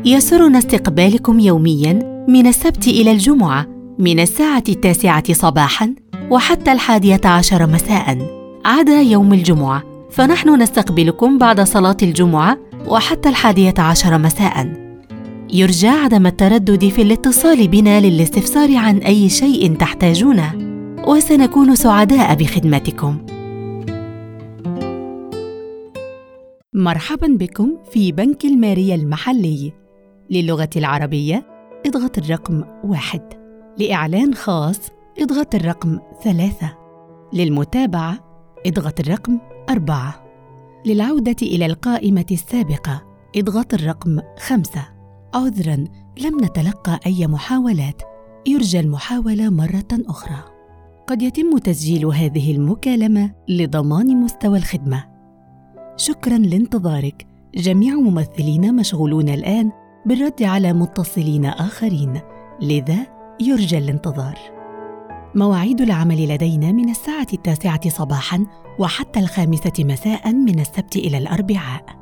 يسرنا استقبالكم يومياً من السبت إلى الجمعة من الساعة 9 صباحاً وحتى 11 مساءً عدا يوم الجمعة، فنحن نستقبلكم بعد صلاة الجمعة وحتى 11 مساءً. يرجى عدم التردد في الاتصال بنا للاستفسار عن أي شيء تحتاجونه، وسنكون سعداء بخدمتكم. مرحباً بكم في بنك المارية المحلي. للغة العربية اضغط الرقم 1، لإعلان خاص اضغط الرقم 3، للمتابعة اضغط الرقم 4، للعودة إلى القائمة السابقة اضغط الرقم 5. عذراً، لم نتلقى أي محاولات، يرجى المحاولة مرة أخرى. قد يتم تسجيل هذه المكالمة لضمان مستوى الخدمة. شكراً لانتظارك. جميع ممثلينا مشغولون الآن بالرد على متصلين آخرين، لذا يرجى الانتظار. مواعيد العمل لدينا من الساعة 9 صباحاً وحتى 5 مساءً من السبت إلى الأربعاء.